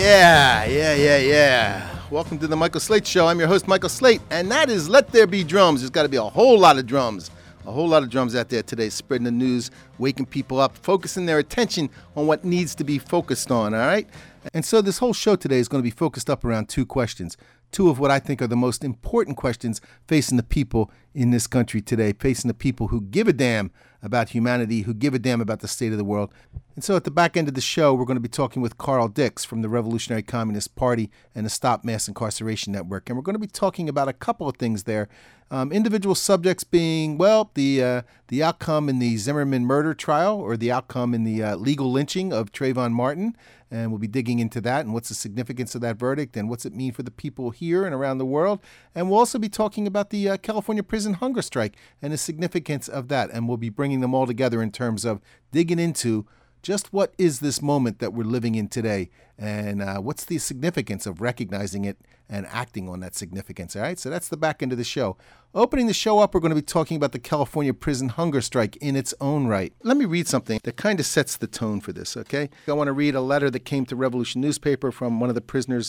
Yeah. Welcome to the Michael Slate Show. I'm your host, Michael Slate, and that is Let There Be Drums. There's got to be a whole lot of drums. A whole lot of drums out there today, spreading the news, waking people up, focusing their attention on what needs to be focused on, all right? And so this whole show today is going to be focused up around two questions. Two of what I think are the most important questions facing the people in this country today, facing the people who give a damn about humanity, who give a damn about the state of the world. And so at the back end of the show, we're going to be talking with Carl Dix from the Revolutionary Communist Party and the Stop Mass Incarceration Network. And we're going to be talking about a couple of things there. Individual subjects being, well, the outcome in the Zimmerman murder trial or the outcome in the legal lynching of Trayvon Martin. And we'll be digging into that and what's the significance of that verdict and what's it mean for the people here and around the world. And we'll also be talking about the California prison hunger strike and the significance of that. And we'll be bringing them all together in terms of digging into just what is this moment that we're living in today and what's the significance of recognizing it and acting on that significance. All right, so that's the back end of the show. Opening the show up, we're going to be talking about the California prison hunger strike in its own right. Let me read something that kind of sets the tone for this, okay? I want to read a letter that came to Revolution newspaper from one of the prisoners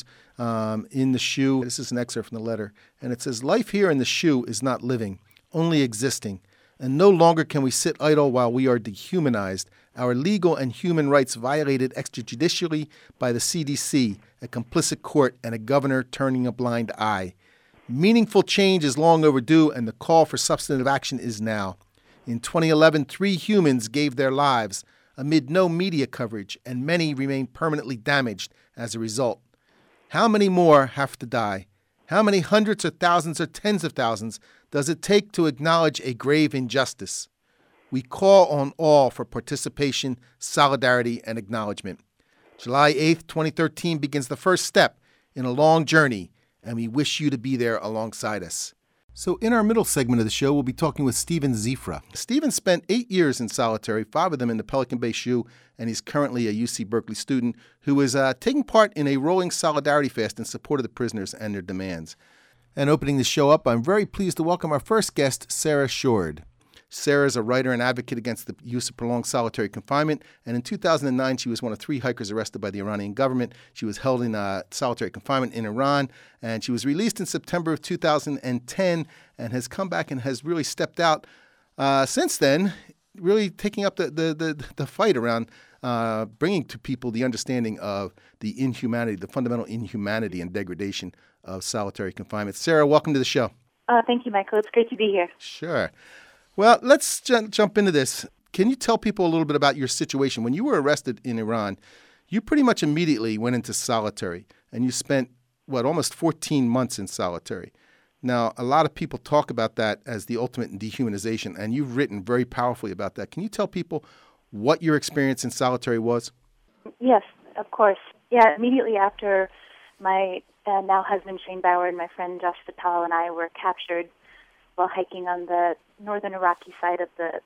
in the SHU. This is an excerpt from the letter, and it says, "Life here in the SHU is not living, only existing. And no longer can we sit idle while we are dehumanized, our legal and human rights violated extrajudicially by the CDC, a complicit court, and a governor turning a blind eye. Meaningful change is long overdue, and the call for substantive action is now. In 2011, 3 humans gave their lives amid no media coverage, and many remain permanently damaged as a result. How many more have to die? How many hundreds or thousands or tens of thousands does it take to acknowledge a grave injustice? We call on all for participation, solidarity, and acknowledgement. July 8th, 2013 begins the first step in a long journey, and we wish you to be there alongside us." So in our middle segment of the show, we'll be talking with Steven Zifra. Steven spent 8 years in solitary, 5 of them in the Pelican Bay SHU, and he's currently a UC Berkeley student who is taking part in a rolling solidarity fast in support of the prisoners and their demands. And opening the show up, I'm very pleased to welcome our first guest, Sarah Shourd. Sarah is a writer and advocate against the use of prolonged solitary confinement, and in 2009, she was one of 3 hikers arrested by the Iranian government. She was held in solitary confinement in Iran, and she was released in September of 2010 and has come back and has really stepped out since then, really taking up the fight around bringing to people the understanding of the inhumanity, the fundamental inhumanity and degradation of solitary confinement. Sarah, welcome to the show. Thank you, Michael. It's great to be here. Sure. Well, let's jump into this. Can you tell people a little bit about your situation? When you were arrested in Iran, you pretty much immediately went into solitary, and you spent, almost 14 months in solitary. Now, a lot of people talk about that as the ultimate in dehumanization, and you've written very powerfully about that. Can you tell people what your experience in solitary was? Yes, of course. Yeah, immediately after my now husband Shane Bauer and my friend Josh Fatal and I were captured while hiking on the northern Iraqi side of the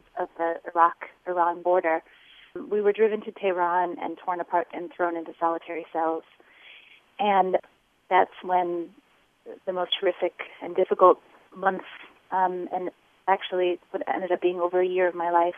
Iraq-Iran border, we were driven to Tehran and torn apart and thrown into solitary cells. And that's when the most horrific and difficult months, and actually what ended up being over a year of my life,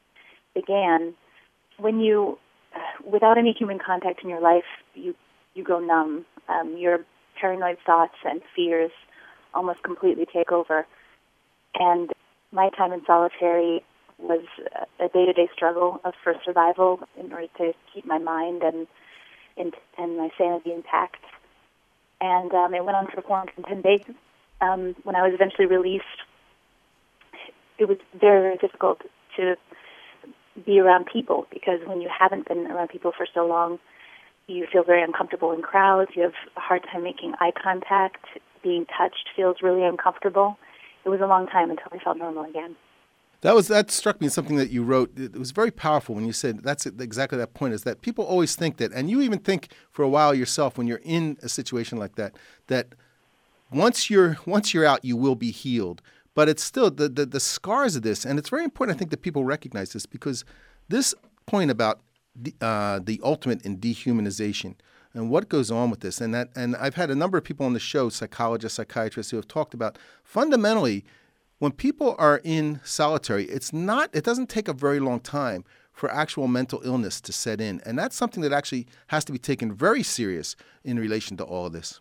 began. When you, without any human contact in your life, you go numb. Your paranoid thoughts and fears almost completely take over. And my time in solitary was a day-to-day struggle for survival in order to keep my mind and my sanity intact. And it went on for 410 days. When I was eventually released, it was very, very difficult to be around people, because when you haven't been around people for so long, you feel very uncomfortable in crowds. You have a hard time making eye contact. Being touched feels really uncomfortable. It was a long time until I felt normal again. That struck me as something that you wrote. It was very powerful when you said that's exactly that point, is that people always think that, and you even think for a while yourself when you're in a situation like that, that once you're out, you will be healed. But it's still the scars of this, and it's very important, I think, that people recognize this, because this point about the ultimate in dehumanization and what goes on with this, and I've had a number of people on the show, psychologists, psychiatrists, who have talked about fundamentally when people are in solitary, it doesn't take a very long time for actual mental illness to set in. And that's something that actually has to be taken very serious in relation to all of this.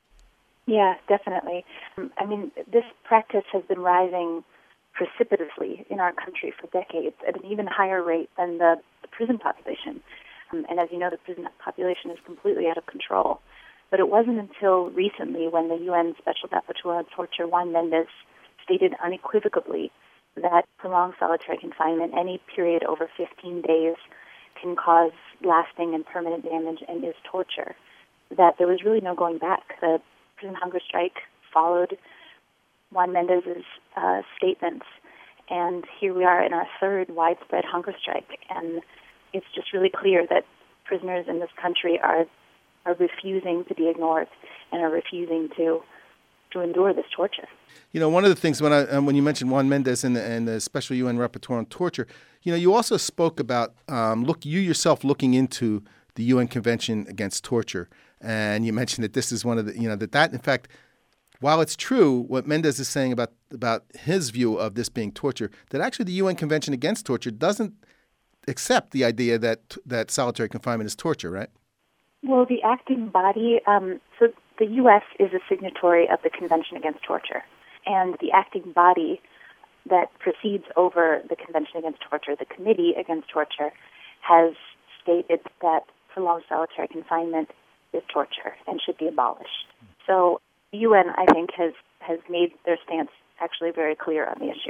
Yeah, definitely. I mean, this practice has been rising precipitously in our country for decades at an even higher rate than the prison population. And as you know, the prison population is completely out of control. But it wasn't until recently when the UN Special Rapporteur on Torture, Juan Mendez, stated unequivocally that prolonged solitary confinement, any period over 15 days, can cause lasting and permanent damage and is torture, that there was really no going back. The prison hunger strike followed Juan Mendez's statements, and here we are in our third widespread hunger strike, and it's just really clear that prisoners in this country are refusing to be ignored and are refusing to endure this torture. You know, one of the things when you mentioned Juan Mendez and the Special UN Rapporteur on Torture, you know, you also spoke about you yourself looking into the UN Convention Against Torture, and you mentioned that this is one of the, you know, that in fact, while it's true what Mendez is saying about his view of this being torture, that actually the UN Convention Against Torture doesn't accept the idea that solitary confinement is torture, right? Well, the acting body, so the U.S. is a signatory of the Convention Against Torture, and the acting body that precedes over the Convention Against Torture, the Committee Against Torture, has stated that prolonged solitary confinement is torture and should be abolished. So the UN, I think, has made their stance actually very clear on the issue.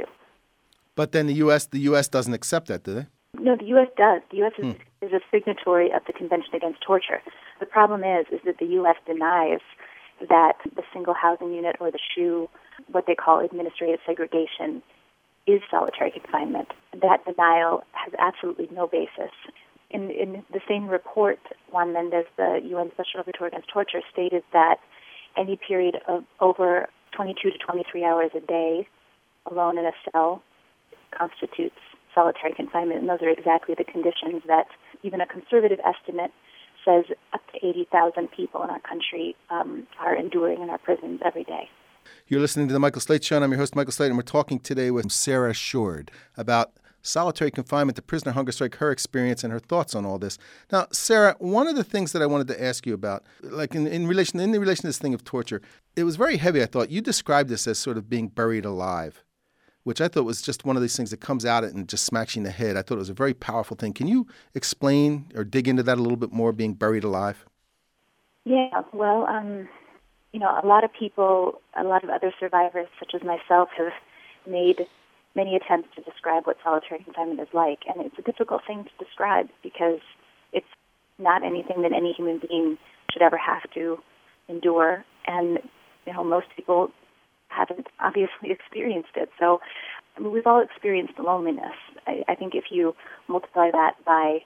But then the U.S. doesn't accept that, do they? No, the U.S. does. The U.S. is a signatory of the Convention Against Torture. The problem is that the U.S. denies that the single housing unit or the SHU, what they call administrative segregation, is solitary confinement. That denial has absolutely no basis. In the same report, Juan Mendez, the UN Special Rapporteur against Torture, stated that any period of over 22 to 23 hours a day alone in a cell constitutes solitary confinement, and those are exactly the conditions that even a conservative estimate says up to 80,000 people in our country are enduring in our prisons every day. You're listening to The Michael Slate Show, and I'm your host, Michael Slate, and we're talking today with Sarah Shourd about solitary confinement, the prisoner hunger strike, her experience, and her thoughts on all this. Now, Sarah, one of the things that I wanted to ask you about, like in relation to this thing of torture, it was very heavy, I thought. You described this as sort of being buried alive, which I thought was just one of these things that comes out and just smacks you in the head. I thought it was a very powerful thing. Can you explain or dig into that a little bit more, being buried alive? Yeah, well, you know, a lot of people, a lot of other survivors, such as myself, have made many attempts to describe what solitary confinement is like, and it's a difficult thing to describe because it's not anything that any human being should ever have to endure, and, you know, most people haven't obviously experienced it. So, I mean, we've all experienced loneliness. I think if you multiply that by,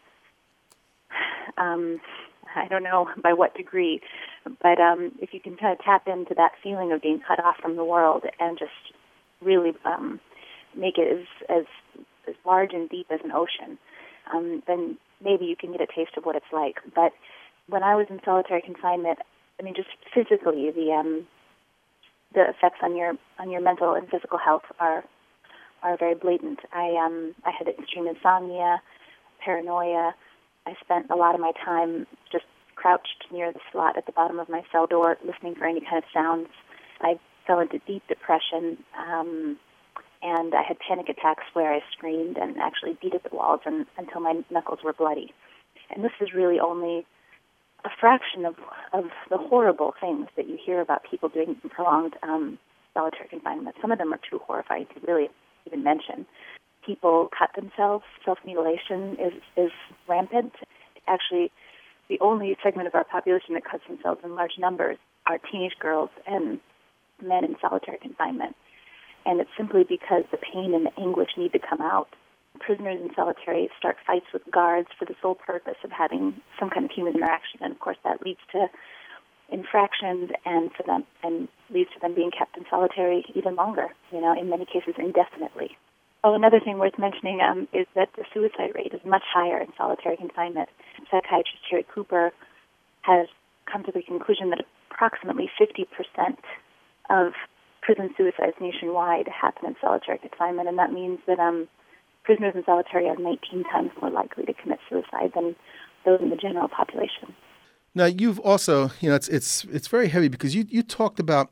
I don't know by what degree, but if you can kind of tap into that feeling of being cut off from the world and just really make it as large and deep as an ocean, then maybe you can get a taste of what it's like. But when I was in solitary confinement, I mean, just physically, the effects on your mental and physical health are very blatant. I had extreme insomnia, paranoia. I spent a lot of my time just crouched near the slot at the bottom of my cell door, listening for any kind of sounds. I fell into deep depression, and I had panic attacks where I screamed and actually beat at the walls until my knuckles were bloody. And this is really only a fraction of the horrible things that you hear about people doing prolonged solitary confinement. Some of them are too horrifying to really even mention. People cut themselves. Self-mutilation is rampant. Actually, the only segment of our population that cuts themselves in large numbers are teenage girls and men in solitary confinement. And it's simply because the pain and the anguish need to come out. Prisoners in solitary start fights with guards for the sole purpose of having some kind of human interaction, and of course that leads to infractions and leads to them being kept in solitary even longer, you know, in many cases indefinitely. Oh, another thing worth mentioning is that the suicide rate is much higher in solitary confinement. Psychiatrist Terry Cooper has come to the conclusion that approximately 50% of prison suicides nationwide happen in solitary confinement, and that means that prisoners in solitary are 19 times more likely to commit suicide than those in the general population. Now, you've also, it's very heavy because you talked about,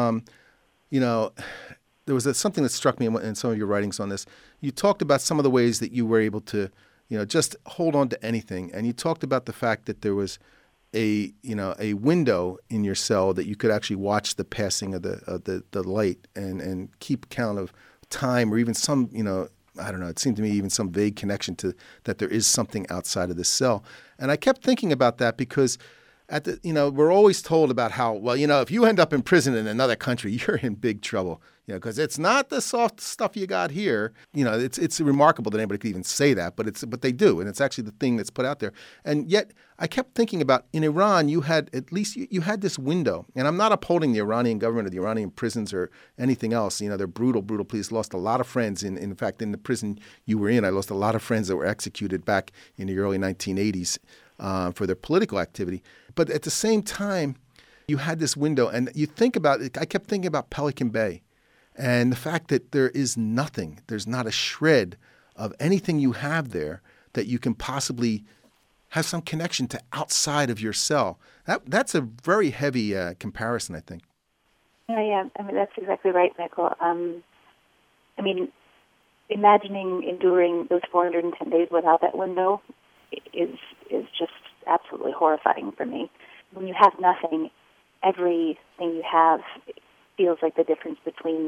there was something that struck me in some of your writings on this. You talked about some of the ways that you were able to, just hold on to anything. And you talked about the fact that there was a window in your cell that you could actually watch the passing of the light and keep count of time, or even some, I don't know, it seemed to me even some vague connection to that there is something outside of this cell. And I kept thinking about that because we're always told about how, well, if you end up in prison in another country, you're in big trouble, because it's not the soft stuff you got here. It's remarkable that anybody could even say that, but they do. And it's actually the thing that's put out there. And yet I kept thinking about in Iran, you had at least you had this window. And I'm not upholding the Iranian government or the Iranian prisons or anything else. They're brutal police. Lost a lot of friends. In fact, in the prison you were in, I lost a lot of friends that were executed back in the early 1980s for their political activity. But at the same time, you had this window. And you think about it, I kept thinking about Pelican Bay and the fact that there is nothing, there's not a shred of anything you have there that you can possibly have some connection to outside of your cell. That's a very heavy comparison, I think. Yeah, that's exactly right, Michael. Imagining enduring those 410 days without that window is just absolutely horrifying for me. When you have nothing, everything you have feels like the difference between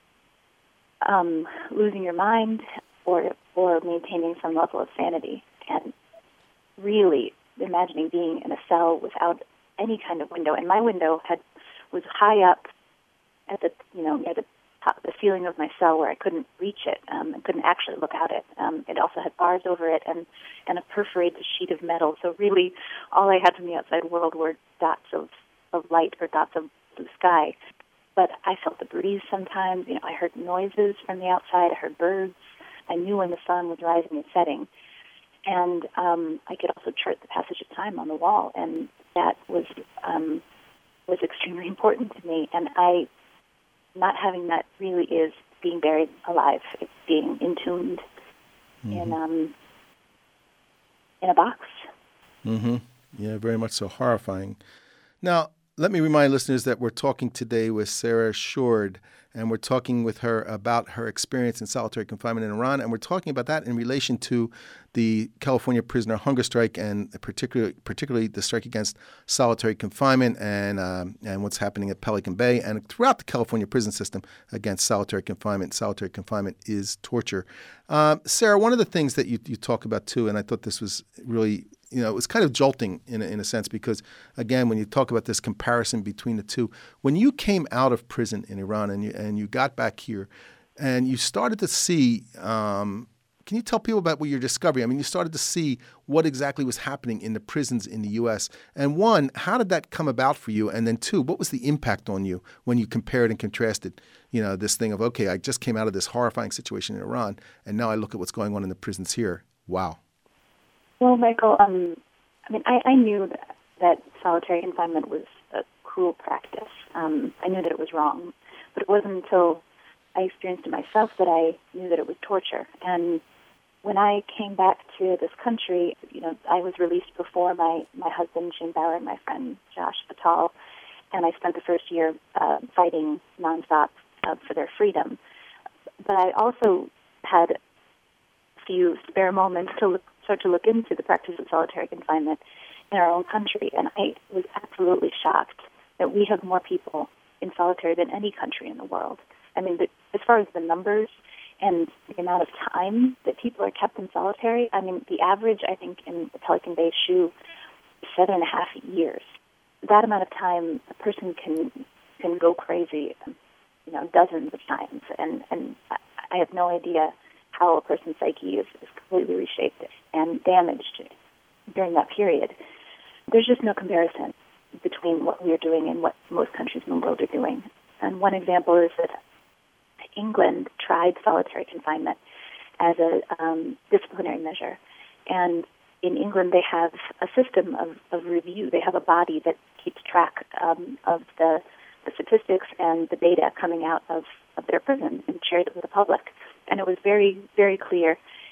losing your mind or maintaining some level of sanity. And really imagining being in a cell without any kind of window. And my window was high up at the near the top, the ceiling of my cell where I couldn't reach it. I couldn't actually look out it. It also had bars over it and a perforated sheet of metal. So really, all I had from the outside world were dots of light or dots of blue sky. But I felt the breeze sometimes. I heard noises from the outside. I heard birds. I knew when the sun was rising and setting. And I could also chart the passage of time on the wall, and that was extremely important to me. And not having that really is being buried alive. It's being entombed in a box. Mm-hmm. Yeah, very much so. Horrifying. Now, let me remind listeners that we're talking today with Sarah Shourd, and we're talking with her about her experience in solitary confinement in Iran, and we're talking about that in relation to the California prisoner hunger strike and particularly the strike against solitary confinement and what's happening at Pelican Bay and throughout the California prison system against solitary confinement. Solitary confinement is torture. Sarah, one of the things that you talk about too, and I thought this was really it was kind of jolting in a sense because, again, when you talk about this comparison between the two, when you came out of prison in Iran and you got back here and you started to see, can you tell people about what you're discovering? You started to see what exactly was happening in the prisons in the U.S. And one, how did that come about for you? And then two, what was the impact on you when you compared and contrasted, this thing of, okay, I just came out of this horrifying situation in Iran, and now I look at what's going on in the prisons here. Wow. Well, Michael, I knew that solitary confinement was a cruel practice. I knew that it was wrong, but it wasn't until I experienced it myself that I knew that it was torture. And when I came back to this country, I was released before my husband, Shane Bauer, and my friend, Josh Fatal, and I spent the first year fighting nonstop for their freedom. But I also had a few spare moments to start to look into the practice of solitary confinement in our own country, and I was absolutely shocked that we have more people in solitary than any country in the world. As far as the numbers and the amount of time that people are kept in solitary, the average, I think, in the Pelican Bay SHU is 7.5 years. That amount of time, a person can go crazy, dozens of times, and I have no idea how a person's psyche is completely reshaped and damaged during that period. There's just no comparison between what we are doing and what most countries in the world are doing. And one example is that England tried solitary confinement as a disciplinary measure. And in England, they have a system of review. They have a body that keeps track of the statistics and the data coming out of their prison and shared it with the public. And it was very, very clear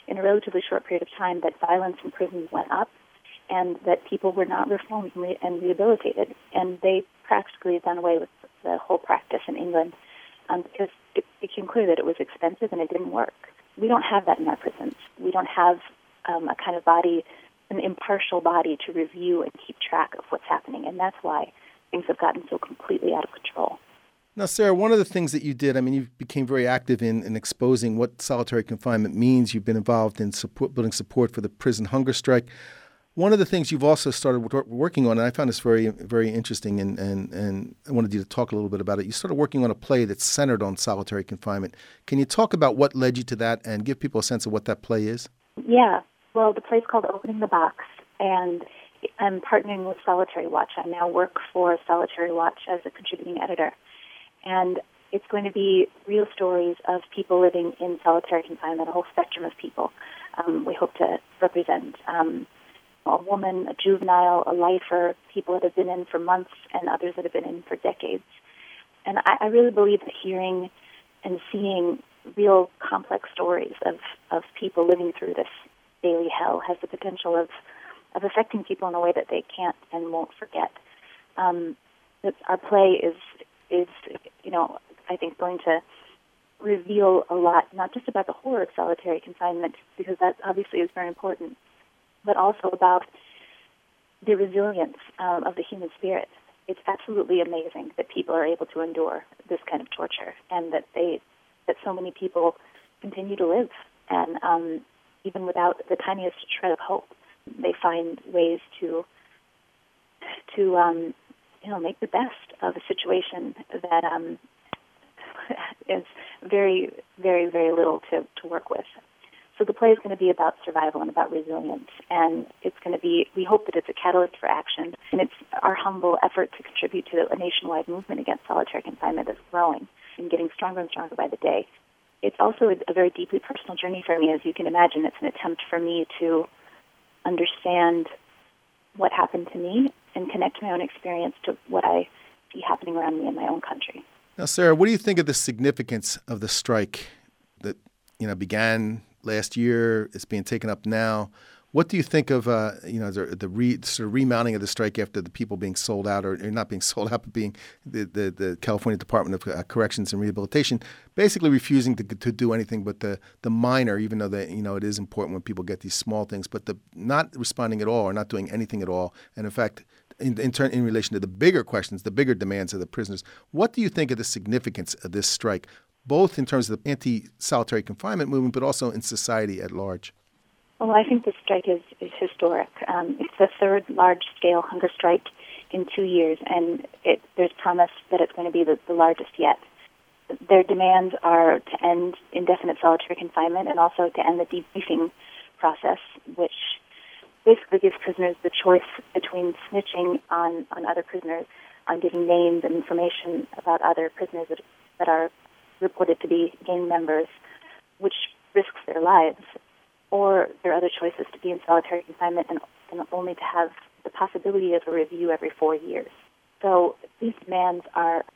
in a relatively short period of time that violence in prisons went up and that people were not reformed and rehabilitated. And they practically done away with the whole practice in England because it became clear that it was expensive and it didn't work. We don't have that in our prisons. We don't have a kind of body, an impartial body to review and keep track of what's happening. And that's why things have gotten so completely out of control. Now, Sarah, one of the things that you did, you became very active in exposing what solitary confinement means. You've been involved in building support for the prison hunger strike. One of the things you've also started working on, and I found this very, very interesting, and I wanted you to talk a little bit about it. You started working on a play that's centered on solitary confinement. Can you talk about what led you to that and give people a sense of what that play is? Yeah. Well, the play's called Opening the Box, and I'm partnering with Solitary Watch. I now work for Solitary Watch as a contributing editor. And it's going to be real stories of people living in solitary confinement, a whole spectrum of people. We hope to represent a woman, a juvenile, a lifer, people that have been in for months, and others that have been in for decades. And I really believe that hearing and seeing real complex stories of people living through this daily hell has the potential of affecting people in a way that they can't and won't forget. Our play is I think going to reveal a lot, not just about the horror of solitary confinement, because that obviously is very important, but also about the resilience of the human spirit. It's absolutely amazing that people are able to endure this kind of torture, and that so many people continue to live, and even without the tiniest shred of hope, they find ways to make the best of a situation that is very, very, very little to work with. So the play is going to be about survival and about resilience, and it's going to be, we hope that it's a catalyst for action, and it's our humble effort to contribute to a nationwide movement against solitary confinement that's growing and getting stronger and stronger by the day. It's also a very deeply personal journey for me, as you can imagine. It's an attempt for me to understand what happened to me and connect my own experience to what I see happening around me in my own country. Now, Sarah, what do you think of the significance of the strike that began last year? It's being taken up now. What do you think of the sort of remounting of the strike after the people being sold out, or not being sold out, but being the California Department of Corrections and Rehabilitation basically refusing to do anything but the minor, even though it is important when people get these small things, but the not responding at all or not doing anything at all, and in fact, in relation to the bigger questions, the bigger demands of the prisoners. What do you think of the significance of this strike, both in terms of the anti-solitary confinement movement, but also in society at large? Well, I think this strike is historic. It's the third large-scale hunger strike in 2 years, and there's promise that it's going to be the largest yet. Their demands are to end indefinite solitary confinement and also to end the debriefing process, which basically gives prisoners the choice between snitching on other prisoners, on giving names and information about other prisoners that are reported to be gang members, which risks their lives, or there are other choices to be in solitary confinement and only to have the possibility of a review every 4 years. So these demands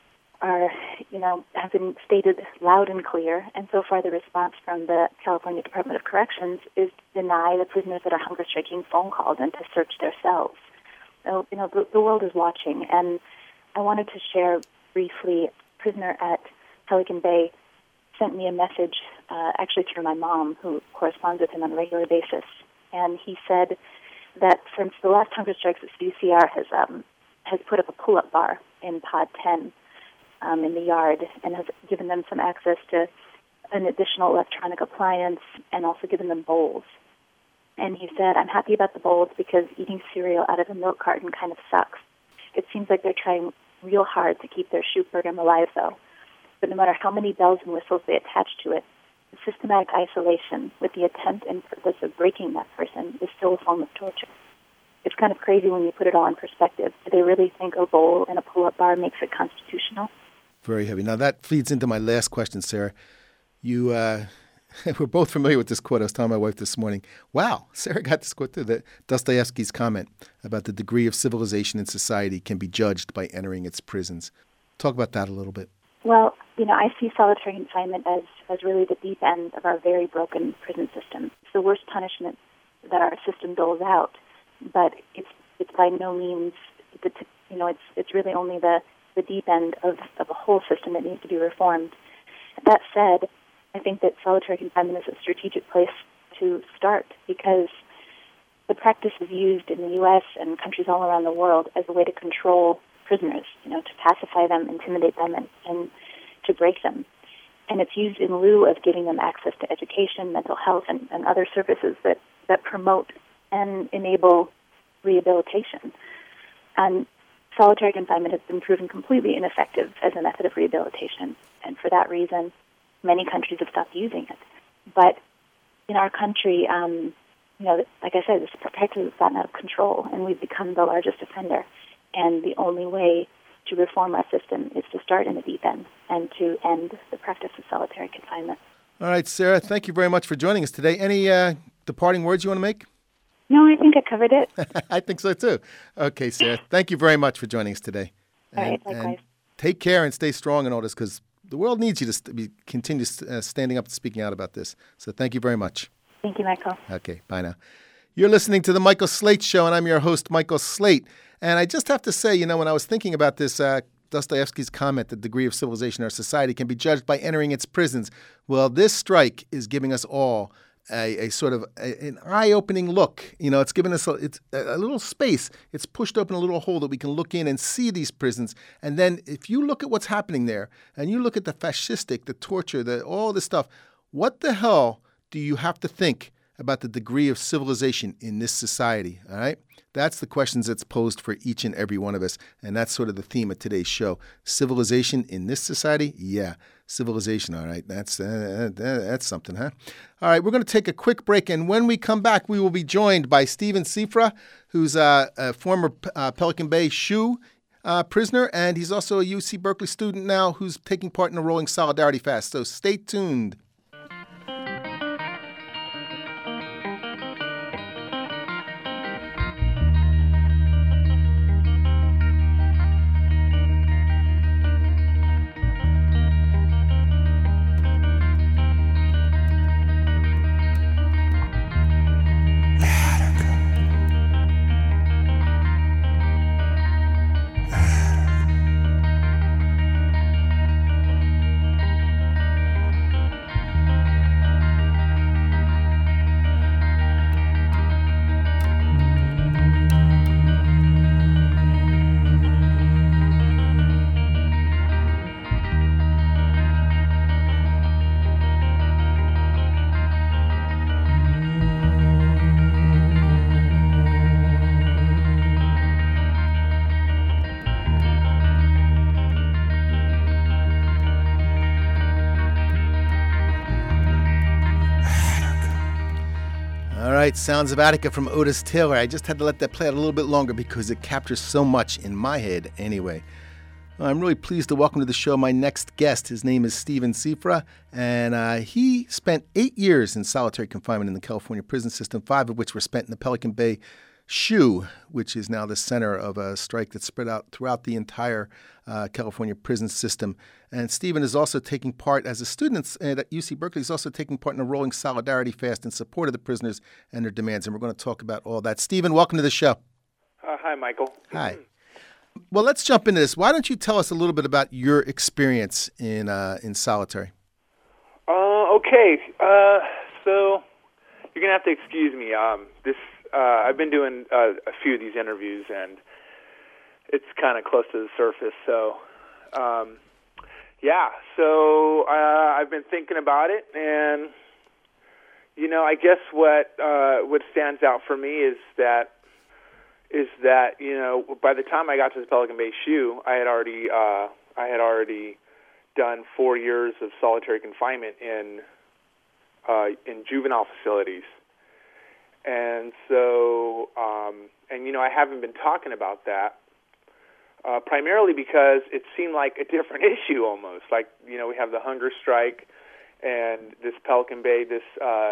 have been stated loud and clear, and so far the response from the California Department of Corrections is to deny the prisoners that are hunger striking phone calls and to search their cells. So, the world is watching, and I wanted to share briefly, a prisoner at Pelican Bay sent me a message, actually through my mom, who corresponds with him on a regular basis, and he said that since the last hunger strikes, the CDCR has put up a pull-up bar in Pod 10 in the yard and has given them some access to an additional electronic appliance and also given them bowls. And he said, I'm happy about the bowls because eating cereal out of a milk carton kind of sucks. It seems like they're trying real hard to keep their shoot program alive, though. But no matter how many bells and whistles they attach to it, the systematic isolation with the intent and purpose of breaking that person is still a form of torture. It's kind of crazy when you put it all in perspective. Do they really think a bowl and a pull-up bar makes it constitutional? Very heavy. Now, that feeds into my last question, Sarah. You we're both familiar with this quote. I was telling my wife this morning, wow, Sarah got this quote too, Dostoevsky's comment about the degree of civilization in society can be judged by entering its prisons. Talk about that a little bit. Well, I see solitary confinement as really the deep end of our very broken prison system. It's the worst punishment that our system doles out, but it's by no means, it's really only the deep end of a whole system that needs to be reformed. That said, I think that solitary confinement is a strategic place to start because the practice is used in the U.S. and countries all around the world as a way to control prisoners, to pacify them, intimidate them, and to break them. And it's used in lieu of giving them access to education, mental health, and other services that promote and enable rehabilitation. And solitary confinement has been proven completely ineffective as a method of rehabilitation. And for that reason, many countries have stopped using it. But in our country, like I said, this practice has gotten out of control, and we've become the largest offender. And the only way to reform our system is to start in the deep end and to end the practice of solitary confinement. All right, Sarah, thank you very much for joining us today. Any departing words you want to make? No, I think I covered it. I think so, too. Okay, Sarah, thank you very much for joining us today. All right, likewise. And take care and stay strong in all this because the world needs you to continue standing up and speaking out about this. So thank you very much. Thank you, Michael. Okay, bye now. You're listening to The Michael Slate Show, and I'm your host, Michael Slate. And I just have to say, when I was thinking about this, Dostoevsky's comment, the degree of civilization in our society can be judged by entering its prisons. Well, this strike is giving us all a sort of an eye-opening look. It's given us a little space. It's pushed open a little hole that we can look in and see these prisons. And then if you look at what's happening there, and you look at the fascistic, the torture, all this stuff, what the hell do you have to think about the degree of civilization in this society, all right? That's the questions that's posed for each and every one of us, and that's sort of the theme of today's show. Civilization in this society? Yeah, civilization, all right. That's something, huh? All right, we're going to take a quick break, and when we come back, we will be joined by Steven Cifra, who's a former Pelican Bay SHU prisoner, and he's also a UC Berkeley student now who's taking part in the Rolling Solidarity Fast, so stay tuned. Sounds of Attica from Otis Taylor. I just had to let that play out a little bit longer because it captures so much in my head anyway. Well, I'm really pleased to welcome to the show my next guest. His name is Steven Cifra, and he spent 8 years in solitary confinement in the California prison system, 5 of which were spent in the Pelican Bay SHU, which is now the center of a strike that's spread out throughout the entire California prison system. And Steven is also taking part, as a student at UC Berkeley, he's also taking part in a Rolling Solidarity Fast in support of the prisoners and their demands. And we're going to talk about all that. Steven, welcome to the show. Hi, Michael. Hi. Well, let's jump into this. Why don't you tell us a little bit about your experience in solitary? Okay. So you're going to have to excuse me. I've been doing a few of these interviews, and it's kind of close to the surface. So, I've been thinking about it, and I guess what stands out for me is that by the time I got to the Pelican Bay SHU, I had already done 4 years of solitary confinement in juvenile facilities. And so, I haven't been talking about that primarily because it seemed like a different issue almost. Like, we have the hunger strike and this Pelican Bay, this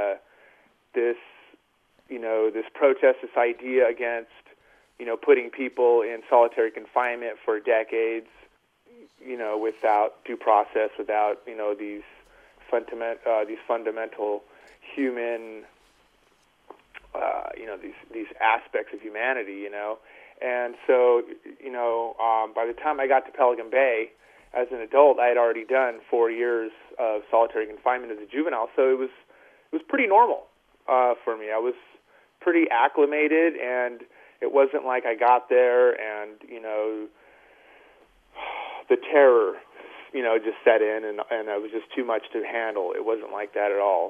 protest, this idea against, putting people in solitary confinement for decades. without due process, without, these fundamental human, these aspects of humanity, And so, by the time I got to Pelican Bay as an adult, I had already done 4 years of solitary confinement as a juvenile, so it was pretty normal for me. I was pretty acclimated, and it wasn't like I got there and, the terror, just set in, and it was just too much to handle. It wasn't like that at all.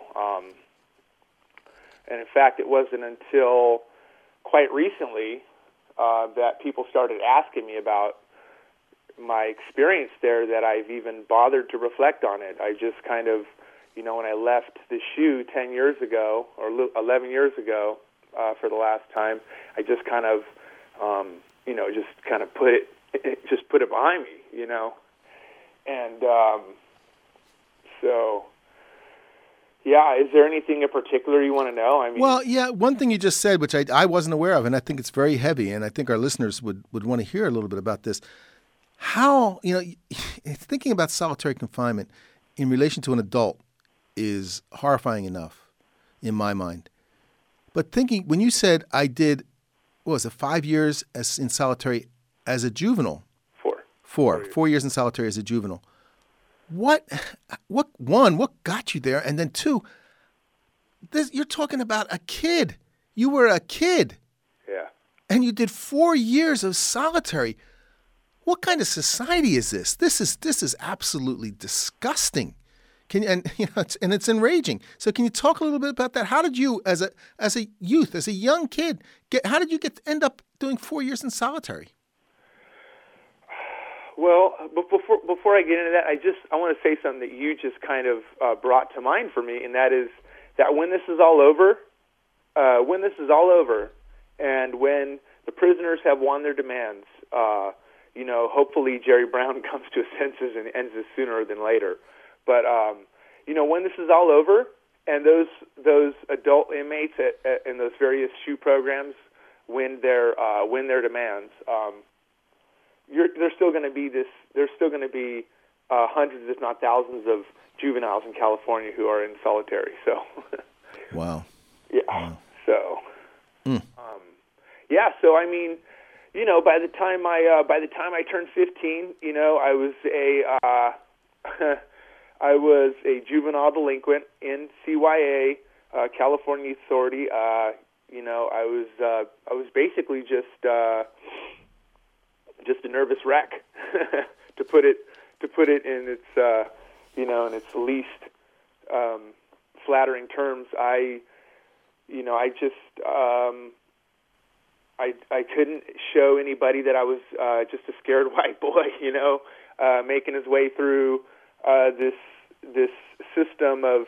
And in fact, it wasn't until quite recently that people started asking me about my experience there that I've even bothered to reflect on it. I just kind of, when I left the SHU 10 years ago or 11 years ago for the last time, I just kind of, put it behind me, And so, yeah, is there anything in particular you want to know? I mean, well, yeah, one thing you just said, which I wasn't aware of, and I think it's very heavy, and I think our listeners would want to hear a little bit about this. How, thinking about solitary confinement in relation to an adult is horrifying enough in my mind. But when you said I did, 5 years in solitary as a juvenile? 4 years in solitary as a juvenile. What got you there? And then two, you're talking about a kid. You were a kid. Yeah. And you did 4 years of solitary. What kind of society is this? This is absolutely disgusting. It's enraging. So can you talk a little bit about that? How did you, as a youth, as a young kid, how did you end up doing 4 years in solitary? Well, before I get into that, I want to say something that you just kind of brought to mind for me, and that is that when this is all over, and when the prisoners have won their demands, hopefully Jerry Brown comes to his senses and ends this sooner than later. But when this is all over, and those adult inmates in those various SHU programs win their demands. There's still going to be hundreds, if not thousands, of juveniles in California who are in solitary. So, wow. Yeah. Wow. So, yeah. So I mean, by the time I turned 15, I was a juvenile delinquent in CYA, California Authority. I was basically just a nervous wreck, to put it in its in its least flattering terms. I couldn't show anybody that I was just a scared white boy, making his way through this system of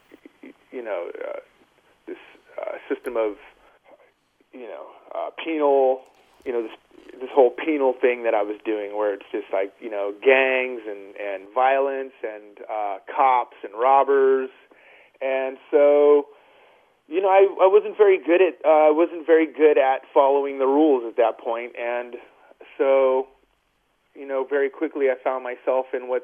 penal, this whole penal thing that I was doing, where it's just like, gangs and violence and cops and robbers. And so, I wasn't very good at following the rules at that point. And so, very quickly I found myself in what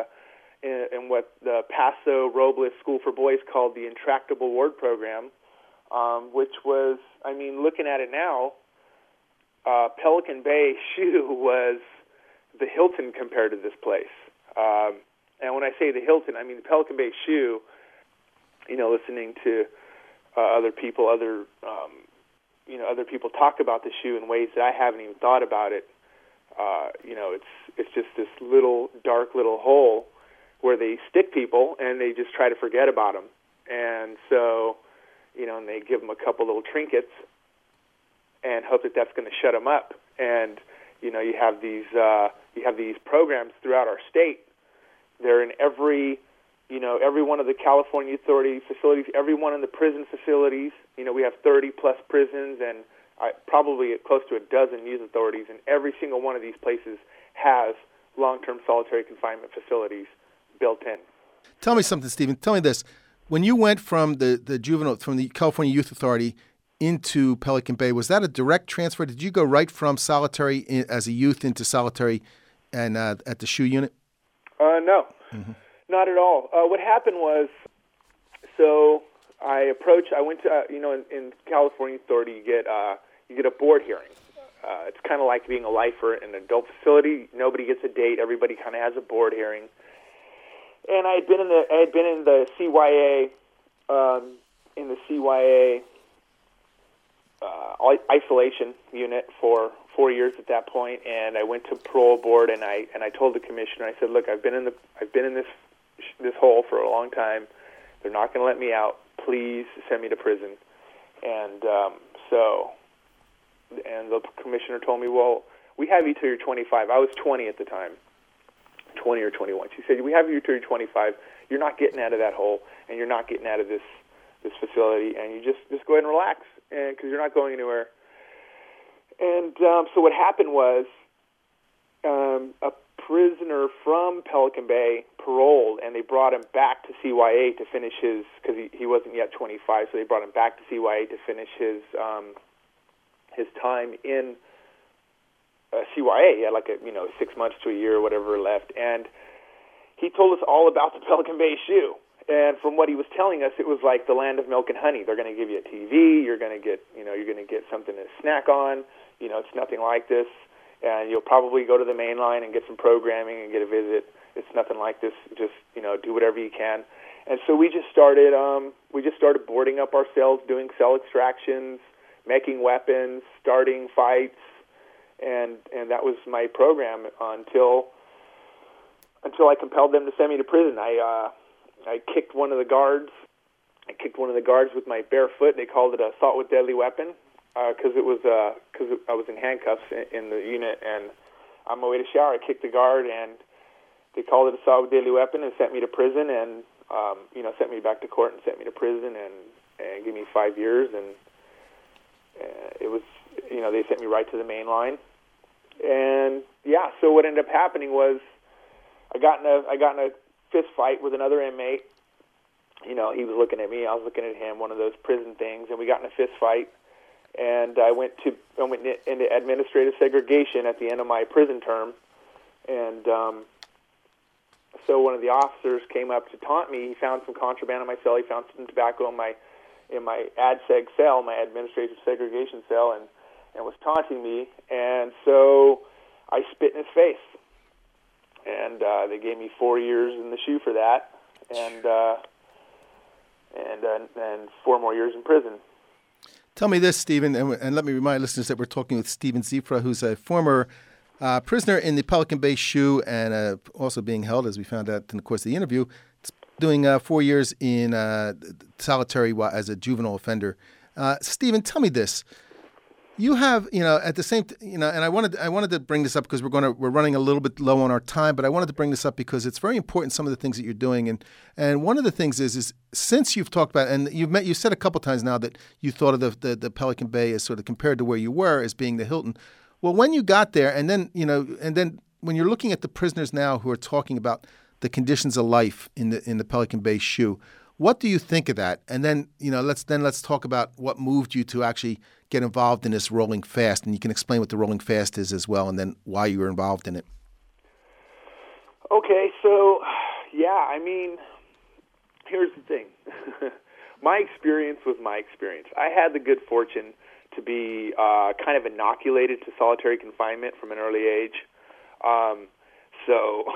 the Paso Robles School for Boys called the Intractable Ward Program, which was, looking at it now, Pelican Bay SHU was the Hilton compared to this place. And when I say the Hilton, I mean the Pelican Bay SHU, listening to other people talk about the SHU in ways that I haven't even thought about it. It's just this dark little hole where they stick people and they just try to forget about them. And so, and they give them a couple little trinkets and hope that that's going to shut them up. And you have these programs throughout our state. They're in every one of the California Authority facilities, every one of the prison facilities. We have 30 plus prisons and probably close to a dozen youth authorities, and every single one of these places has long-term solitary confinement facilities built in. Tell me something, Stephen. Tell me this: when you went from the California Youth Authority into Pelican Bay, was that a direct transfer? Did you go right from solitary as a youth into solitary and at the SHU unit? No, not at all. What happened was, so I went to, in California Authority, you get a board hearing. It's kind of like being a lifer in an adult facility. Nobody gets a date. Everybody kind of has a board hearing. And I had been in the CYA, isolation unit for 4 years at that point, and I went to parole board, and I told the commissioner, I said, look, I've been in this hole for a long time. They're not going to let me out. Please send me to prison. And and the commissioner told me, well, we have you till you're 25. I was 20 at the time, 20 or 21. She said, we have you till you're 25. You're not getting out of that hole, and you're not getting out of this facility, and you just go ahead and relax, because you're not going anywhere. And so what happened was a prisoner from Pelican Bay paroled, and they brought him back to CYA to finish his, because he wasn't yet 25, so they brought him back to CYA to finish his time in CYA. He had 6 months to a year or whatever left, and he told us all about the Pelican Bay SHU. And from what he was telling us, it was like the land of milk and honey. They're going to give you a TV. You're going to get something to snack on. It's nothing like this. And you'll probably go to the main line and get some programming and get a visit. It's nothing like this. Just do whatever you can. And so we just started boarding up our cells, doing cell extractions, making weapons, starting fights, and that was my program until I compelled them to send me to prison. I kicked one of the guards. With my bare foot. They called it assault with deadly weapon because I was in handcuffs in the unit, and on my way to shower, I kicked the guard, and they called it assault with deadly weapon and sent me to prison, and sent me back to court and sent me to prison and gave me 5 years, and it was they sent me right to the main line, and yeah. So what ended up happening was I got in a fist fight with another inmate. He was looking at me, I was looking at him, one of those prison things, and we got in a fist fight. And I went into administrative segregation at the end of my prison term. And so one of the officers came up to taunt me. He found some contraband in my cell. He found some tobacco in my ADSEG cell, my administrative segregation cell, and was taunting me. And so I spit in his face. And they gave me 4 years in the SHU for that, and 4 more years in prison. Tell me this, Stephen, and let me remind listeners that we're talking with Stephen Zifra, who's a former prisoner in the Pelican Bay SHU and also being held, as we found out in the course of the interview, doing 4 years in solitary as a juvenile offender. Stephen, tell me this. You have, at the same, and I wanted to bring this up because we're running a little bit low on our time, but I wanted to bring this up because it's very important, some of the things that you're doing, and one of the things is since you've talked about, and you said a couple times now that you thought of the Pelican Bay as sort of compared to where you were as being the Hilton. Well, when you got there, and then when you're looking at the prisoners now who are talking about the conditions of life in the Pelican Bay SHU, what do you think of that? And then let's talk about what moved you to actually get involved in this Rolling Fast, and you can explain what the Rolling Fast is as well, and then why you were involved in it. Okay, so yeah, here's the thing. My experience was my experience. I had the good fortune to be kind of inoculated to solitary confinement from an early age. So,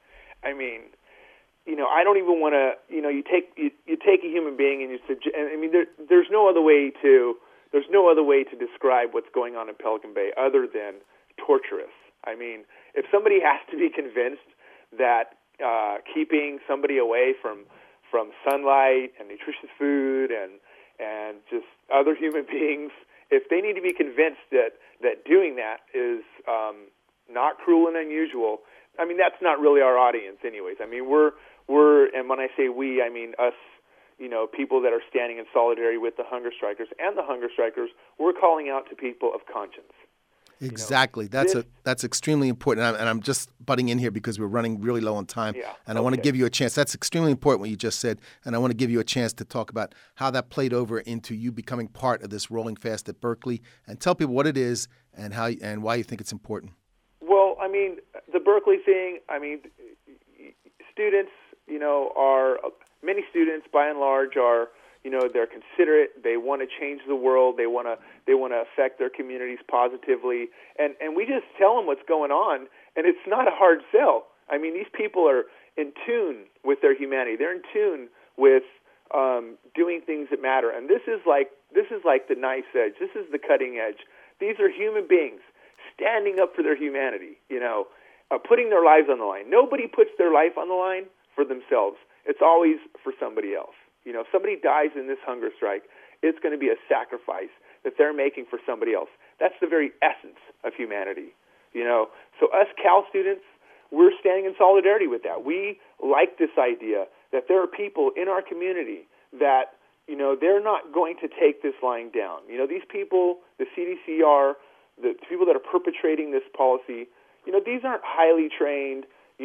I don't even want to. You take a human being and there's no other way to describe what's going on in Pelican Bay other than torturous. If somebody has to be convinced that keeping somebody away from sunlight and nutritious food and just other human beings, if they need to be convinced that doing that is not cruel and unusual, that's not really our audience anyways. We're and when I say we, I mean us, people that are standing in solidarity with the hunger strikers and the hunger strikers. We're calling out to people of conscience. Exactly. That's extremely important. And I'm just butting in here because we're running really low on time. Yeah, and I want to give you a chance. That's extremely important what you just said. And I want to give you a chance to talk about how that played over into you becoming part of this Rolling Fast at Berkeley, and tell people what it is and how and why you think it's important. Well, the Berkeley thing, I mean, students, many students by and large are, they're considerate. They want to change the world. They want to affect their communities positively. And we just tell them what's going on, and it's not a hard sell. I mean, these people are in tune with their humanity. They're in tune with doing things that matter. And this is like the nice edge. This is the cutting edge. These are human beings standing up for their humanity, putting their lives on the line. Nobody puts their life on the line for themselves. It's always for somebody else. If somebody dies in this hunger strike, it's going to be a sacrifice that they're making for somebody else. That's the very essence of humanity. So us Cal students, we're standing in solidarity with that. We like this idea that there are people in our community that, they're not going to take this lying down. These people, the CDCR, the people that are perpetrating this policy, these aren't highly trained,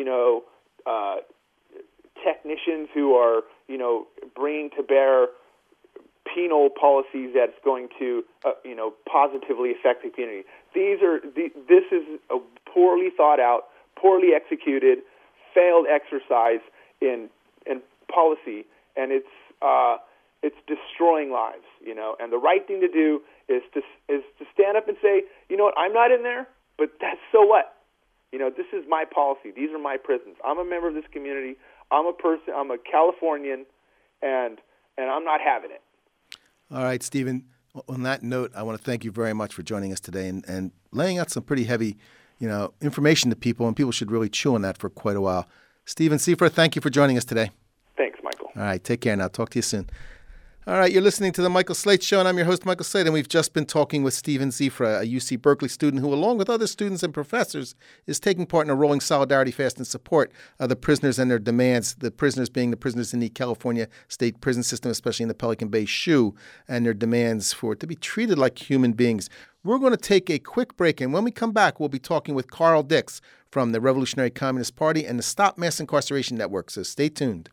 technicians who are, bringing to bear penal policies that's going to, positively affect the community. This is a poorly thought out, poorly executed, failed exercise in policy, and it's destroying lives. And the right thing to do is to stand up and say, what, I'm not in there, but that's so what. This is my policy. These are my prisons. I'm a member of this community. I'm a person. I'm a Californian, and I'm not having it. All right, Stephen. On that note, I want to thank you very much for joining us today and laying out some pretty heavy, information to people, and people should really chew on that for quite a while. Stephen Seifert, thank you for joining us today. Thanks, Michael. All right, take care now. Talk to you soon. All right, you're listening to The Michael Slate Show, and I'm your host, Michael Slate, and we've just been talking with Stephen Zifra, a UC Berkeley student who, along with other students and professors, is taking part in a rolling solidarity fast in support of the prisoners and their demands, the prisoners being the prisoners in the California state prison system, especially in the Pelican Bay SHU, and their demands for it to be treated like human beings. We're going to take a quick break, and when we come back, we'll be talking with Carl Dix from the Revolutionary Communist Party and the Stop Mass Incarceration Network, so stay tuned.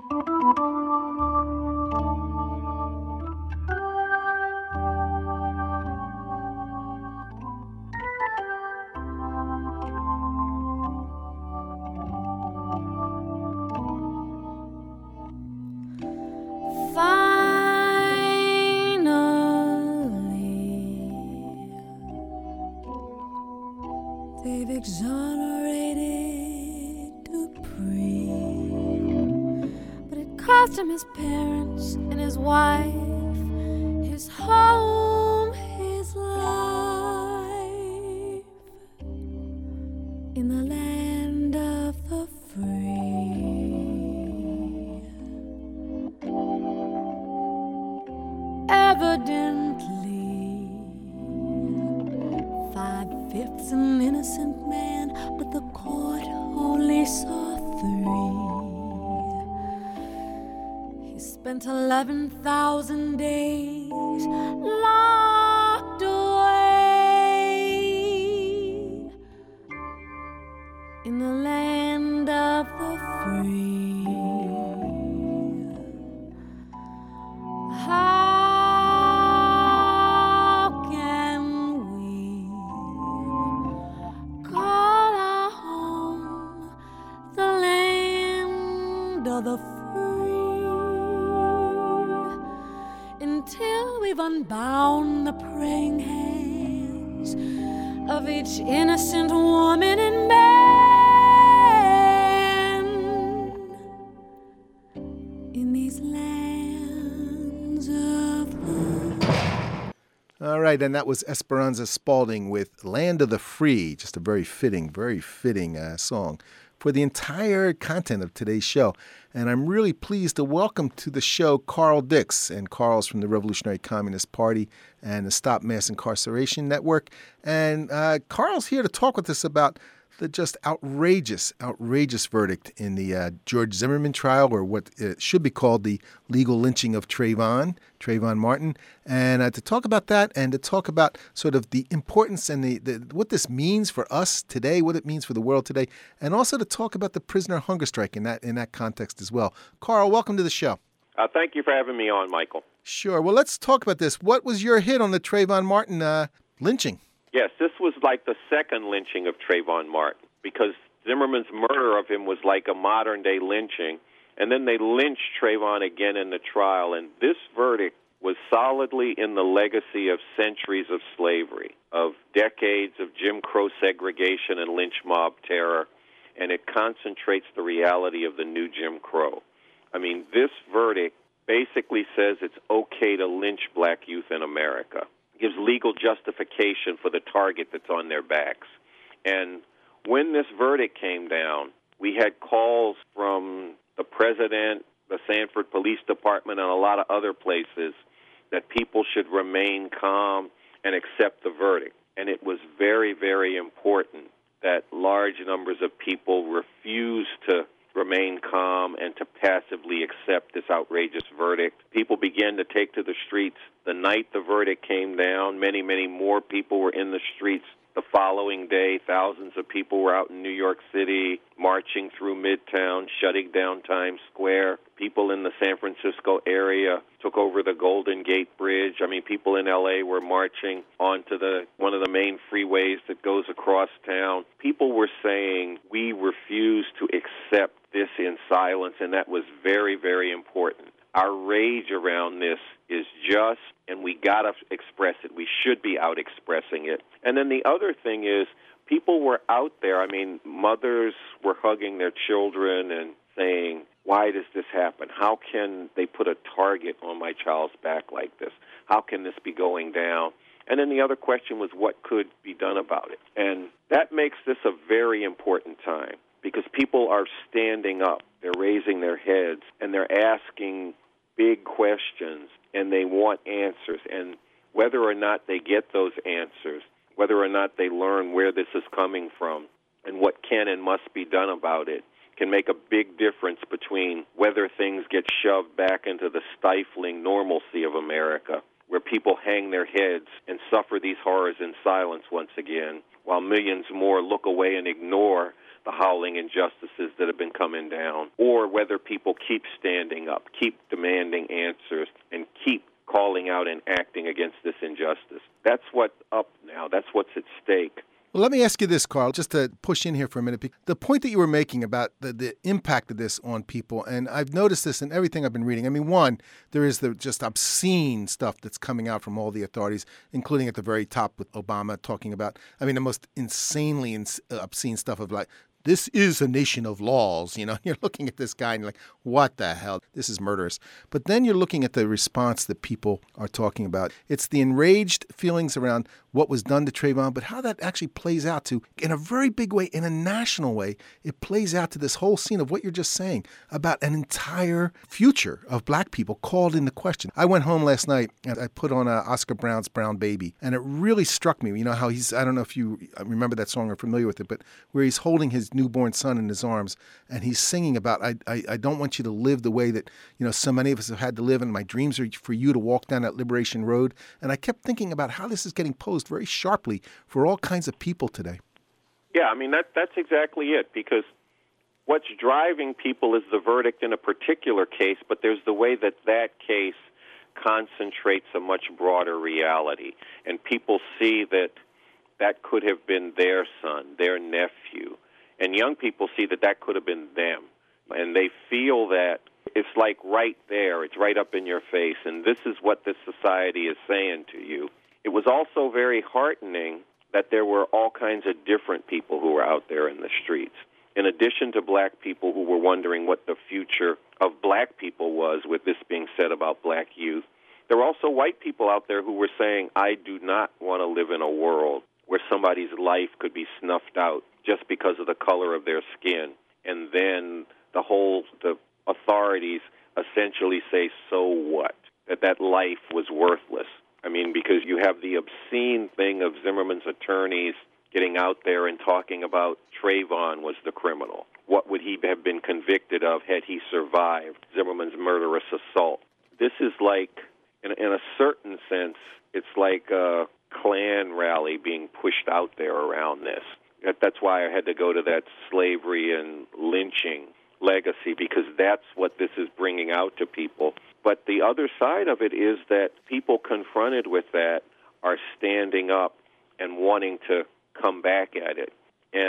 They've exonerated Dupree, but it cost him his parents and his wife, his home, his life in the land of the free. Evidently 5/5 an innocent man, but the court only saw 3. He spent 11,000 days locked away in the land of the free. The free until we've unbound the praying hands of each innocent woman and man in these lands of the. All right, and that was Esperanza Spalding with Land of the Free, just a very fitting song for the entire content of today's show. And I'm really pleased to welcome to the show Carl Dix. And Carl's from the Revolutionary Communist Party and the Stop Mass Incarceration Network. And Carl's here to talk with us about the just outrageous verdict in the George Zimmerman trial, or what it should be called the legal lynching of Trayvon Martin. And to talk about that and to talk about sort of the importance and the what this means for us today, what it means for the world today, and also to talk about the prisoner hunger strike in that context as well. Carl, welcome to the show. Thank you for having me on, Michael. Sure. Well, let's talk about this. What was your hit on the Trayvon Martin lynching? Yes, this was like the second lynching of Trayvon Martin. because Zimmerman's murder of him was like a modern-day lynching. And then they lynched Trayvon again in the trial. And this verdict was solidly in the legacy of centuries of slavery, of decades of Jim Crow segregation and lynch mob terror, and it concentrates the reality of the new Jim Crow. I mean, this verdict basically says it's okay to lynch black youth in America. It gives legal justification for the target that's on their backs. And when this verdict came down, we had calls from the president, the Sanford Police Department, and a lot of other places that people should remain calm and accept the verdict. And it was very, very important that large numbers of people refused to remain calm and to passively accept this outrageous verdict. People began to take to the streets. The night the verdict came down, many, many more people were in the streets. The following day, thousands of people were out in New York City, marching through Midtown, shutting down Times Square. People in the San Francisco area took over the Golden Gate Bridge. I mean, people in L.A. were marching onto one of the main freeways that goes across town. People were saying, we refuse to accept this in silence, and that was very, very important. Our rage around this is just, and we got to express it. We should be out expressing it. And then the other thing is, people were out there. I mean, mothers were hugging their children and saying, why does this happen? How can they put a target on my child's back like this? How can this be going down? And then the other question was, what could be done about it? And that makes this a very important time, because people are standing up, they're raising their heads, and they're asking big questions, and they want answers. And whether or not they get those answers, whether or not they learn where this is coming from and what can and must be done about it, can make a big difference between whether things get shoved back into the stifling normalcy of America, where people hang their heads and suffer these horrors in silence once again, while millions more look away and ignore the howling injustices that have been coming down, or whether people keep standing up, keep demanding answers, and keep calling out and acting against this injustice. That's what's up now. That's what's at stake. Well, let me ask you this, Carl, just to push in here for a minute. The point that you were making about the impact of this on people, and I've noticed this in everything I've been reading. I mean, one, there is the just obscene stuff that's coming out from all the authorities, including at the very top with Obama talking about, I mean, the most insanely obscene stuff of like, this is a nation of laws. You know, you're looking at this guy and you're like, what the hell? This is murderous. But then you're looking at the response that people are talking about. It's the enraged feelings around what was done to Trayvon, but how that actually plays out to, in a very big way, in a national way, it plays out to this whole scene of what you're just saying about an entire future of black people called into question. I went home last night and I put on Oscar Brown's Brown Baby, and it really struck me. You know how he's, I don't know if you remember that song or are familiar with it, but where he's holding his newborn son in his arms and he's singing about, I don't want you to live the way that, you know, so many of us have had to live, and my dreams are for you to walk down that Liberation Road. And I kept thinking about how this is getting posed very sharply for all kinds of people today. Yeah, I mean, that's exactly it, because what's driving people is the verdict in a particular case, but there's the way that that case concentrates a much broader reality, and people see that that could have been their son, their nephew, and young people see that that could have been them, and they feel that it's like right there, it's right up in your face, and this is what this society is saying to you. It was also very heartening that there were all kinds of different people who were out there in the streets. In addition to black people who were wondering what the future of black people was with this being said about black youth, there were also white people out there who were saying, I do not want to live in a world where somebody's life could be snuffed out just because of the color of their skin. And then the authorities essentially say, so what? That life was worthless. I mean, because you have the obscene thing of Zimmerman's attorneys getting out there and talking about Trayvon was the criminal. What would he have been convicted of had he survived Zimmerman's murderous assault? This is like, in a certain sense, it's like a Klan rally being pushed out there around this. That's why I had to go to that slavery and lynching legacy, because that's what this is bringing out to people. But the other side of it is that people confronted with that are standing up and wanting to come back at it. And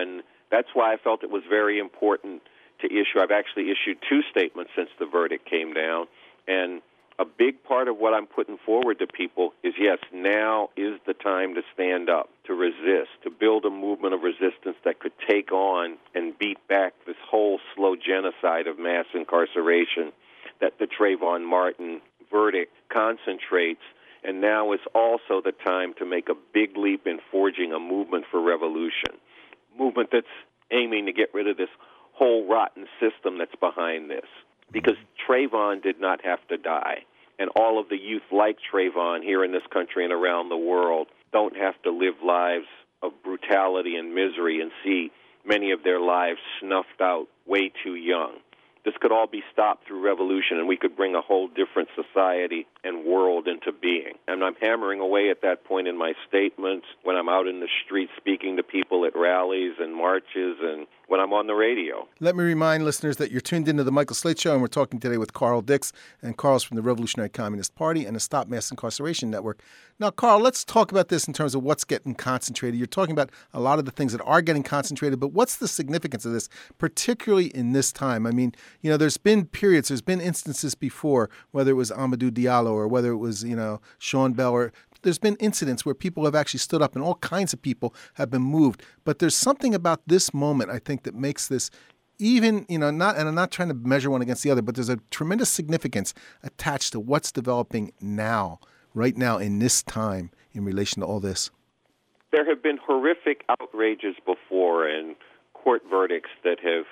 That's why I felt it was very important to issue. I've actually issued 2 statements since the verdict came down, and a big part of what I'm putting forward to people is, yes, now is the time to stand up, to resist, to build a movement of resistance that could take on and beat back this whole slow genocide of mass incarceration that the Trayvon Martin verdict concentrates. And now is also the time to make a big leap in forging a movement for revolution, movement that's aiming to get rid of this whole rotten system that's behind this. Because Trayvon did not have to die. And all of the youth like Trayvon here in this country and around the world don't have to live lives of brutality and misery and see many of their lives snuffed out way too young. This could all be stopped through revolution, and we could bring a whole different society and world into being. And I'm hammering away at that point in my statements, when I'm out in the streets speaking to people at rallies and marches, and when I'm on the radio. Let me remind listeners that you're tuned into the Michael Slate Show, and we're talking today with Carl Dix, and Carl's from the Revolutionary Communist Party and the Stop Mass Incarceration Network. Now, Carl, let's talk about this in terms of what's getting concentrated. You're talking about a lot of the things that are getting concentrated, but what's the significance of this, particularly in this time? I mean, there's been periods, there's been instances before, whether it was Amadou Diallo or whether it was, Sean Bell, or there's been incidents where people have actually stood up and all kinds of people have been moved. But there's something about this moment, I think, that makes this even, and I'm not trying to measure one against the other, but there's a tremendous significance attached to what's developing now, right now in this time in relation to all this. There have been horrific outrages before and court verdicts that have,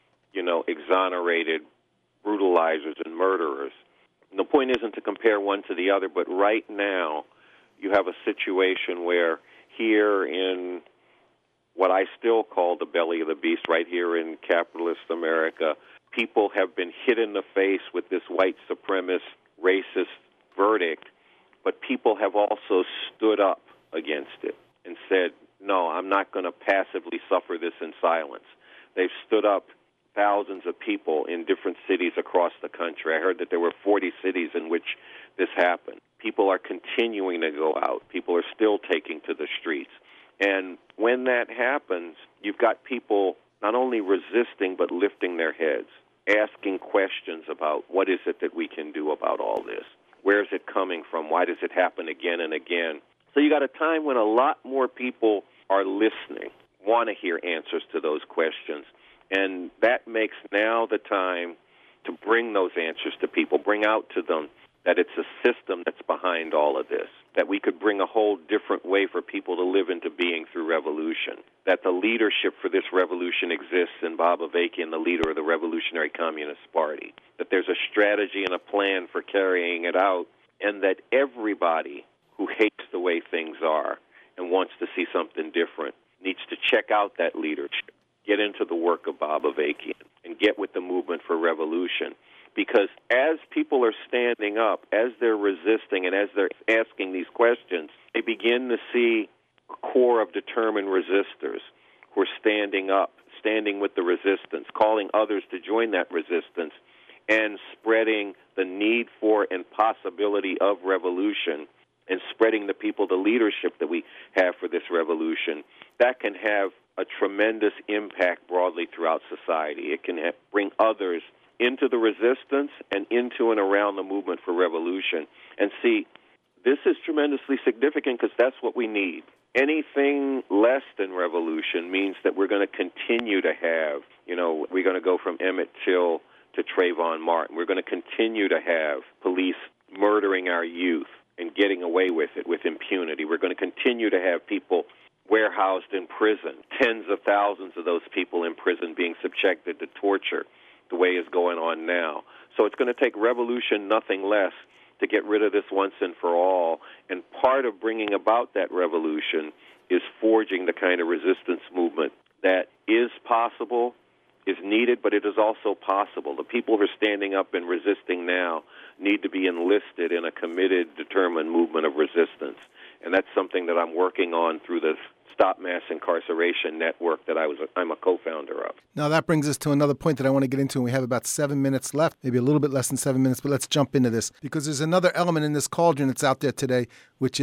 exonerated brutalizers and murderers. And the point isn't to compare one to the other, but right now you have a situation where here in what I still call the belly of the beast, right here in capitalist America, people have been hit in the face with this white supremacist, racist verdict, but people have also stood up against it and said, no, I'm not going to passively suffer this in silence. They've stood up, thousands of people in different cities across the country. I heard that there were 40 cities in which this happened. People are continuing to go out. People are still taking to the streets. And when that happens, you've got people not only resisting but lifting their heads, asking questions about what is it that we can do about all this? Where is it coming from? Why does it happen again and again? So you got a time when a lot more people are listening, want to hear answers to those questions. And that makes now the time to bring those answers to people, bring out to them that it's a system that's behind all of this, that we could bring a whole different way for people to live into being through revolution, that the leadership for this revolution exists in Bob Avakian, the leader of the Revolutionary Communist Party, that there's a strategy and a plan for carrying it out, and that everybody who hates the way things are and wants to see something different needs to check out that leadership, get into the work of Bob Avakian, and get with the movement for revolution. Because as people are standing up, as they're resisting, and as they're asking these questions, they begin to see a core of determined resistors who are standing up, standing with the resistance, calling others to join that resistance, and spreading the need for and possibility of revolution, and spreading the people the leadership that we have for this revolution. That can have a tremendous impact broadly throughout society. It can bring others into the resistance and into and around the movement for revolution. And see, this is tremendously significant because that's what we need. Anything less than revolution means that we're going to continue to have, we're going to go from Emmett Till to Trayvon Martin. We're going to continue to have police murdering our youth and getting away with it with impunity. We're going to continue to have people warehoused in prison, tens of thousands of those people in prison being subjected to torture the way is going on now. So it's going to take revolution, nothing less, to get rid of this once and for all. And part of bringing about that revolution is forging the kind of resistance movement that is possible, is needed, but it is also possible. The people who are standing up and resisting now need to be enlisted in a committed, determined movement of resistance. And that's something that I'm working on through the Stop Mass Incarceration Network that I'm a co-founder of. Now that brings us to another point that I want to get into, and we have about 7 minutes left, maybe a little bit less than 7 minutes, but let's jump into this because there's another element in this cauldron that's out there today, which is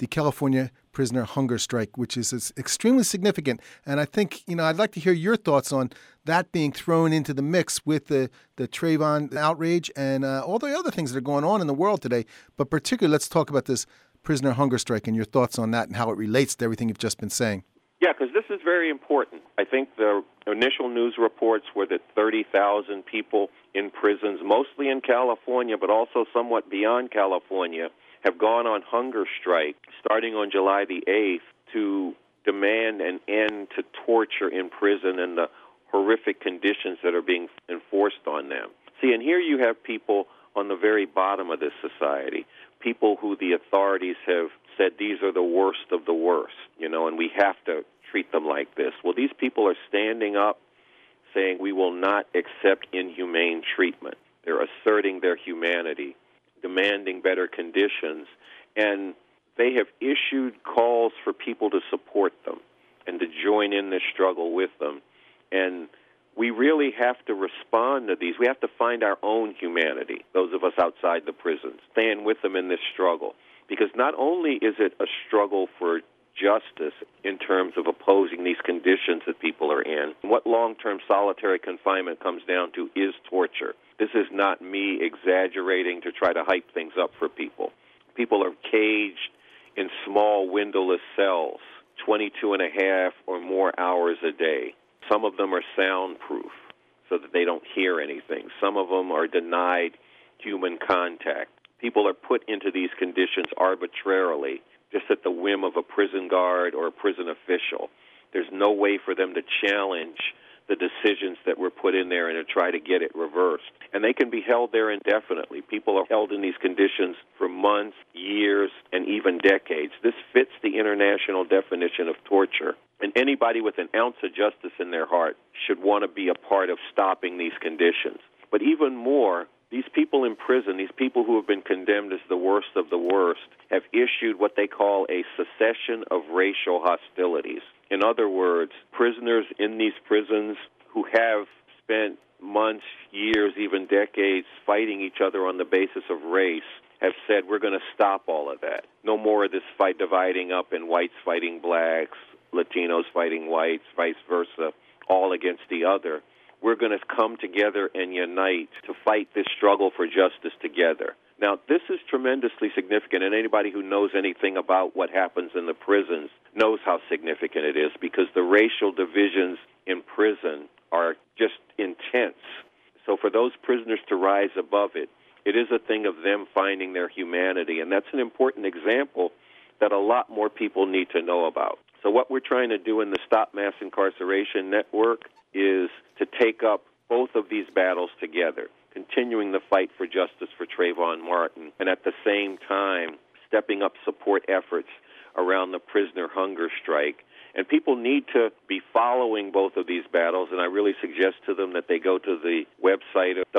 the California prisoner hunger strike, which is extremely significant. And I think, I'd like to hear your thoughts on that being thrown into the mix with the Trayvon outrage and all the other things that are going on in the world today. But particularly, let's talk about this prisoner hunger strike and your thoughts on that and how it relates to everything you've just been saying. Yeah, because this is very important. I think the initial news reports were that 30,000 people in prisons, mostly in California, but also somewhat beyond California, have gone on hunger strike starting on July the 8th to demand an end to torture in prison and the horrific conditions that are being enforced on them. See, and here you have people on the very bottom of this society, people who the authorities have said these are the worst of the worst, and we have to treat them like this. Well, these people are standing up saying we will not accept inhumane treatment. They're asserting their humanity, demanding better conditions, and they have issued calls for people to support them and to join in this struggle with them. And we really have to respond to these. We have to find our own humanity, those of us outside the prisons, stand with them in this struggle. Because not only is it a struggle for justice in terms of opposing these conditions that people are in, what long-term solitary confinement comes down to is torture. This is not me exaggerating to try to hype things up for people. People are caged in small windowless cells, 22 and a half or more hours a day. Some of them are soundproof so that they don't hear anything. Some of them are denied human contact. People are put into these conditions arbitrarily, just at the whim of a prison guard or a prison official. There's no way for them to challenge the decisions that were put in there and to try to get it reversed. And they can be held there indefinitely. People are held in these conditions for months, years, and even decades. This fits the international definition of torture. And anybody with an ounce of justice in their heart should want to be a part of stopping these conditions. But even more, these people in prison, these people who have been condemned as the worst of the worst, have issued what they call a cessation of racial hostilities. In other words, prisoners in these prisons who have spent months, years, even decades fighting each other on the basis of race have said, we're going to stop all of that. No more of this fight dividing up in whites fighting blacks, Latinos fighting whites, vice versa, all against the other. We're going to come together and unite to fight this struggle for justice together. Now, this is tremendously significant, and anybody who knows anything about what happens in the prisons knows how significant it is, because the racial divisions in prison are just intense. So for those prisoners to rise above it, it is a thing of them finding their humanity, and that's an important example that a lot more people need to know about. So what we're trying to do in the Stop Mass Incarceration Network is to take up both of these battles together, continuing the fight for justice for Trayvon Martin, and at the same time stepping up support efforts around the prisoner hunger strike. And people need to be following both of these battles, and I really suggest to them that they go to the website of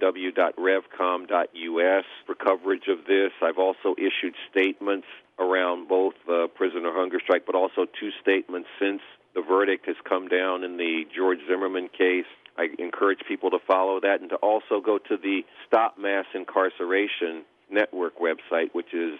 www.revcom.us for coverage of this. I've also issued statements around both the prisoner hunger strike, but also two statements since the verdict has come down in the George Zimmerman case. I encourage people to follow that and to also go to the Stop Mass Incarceration Network website, which is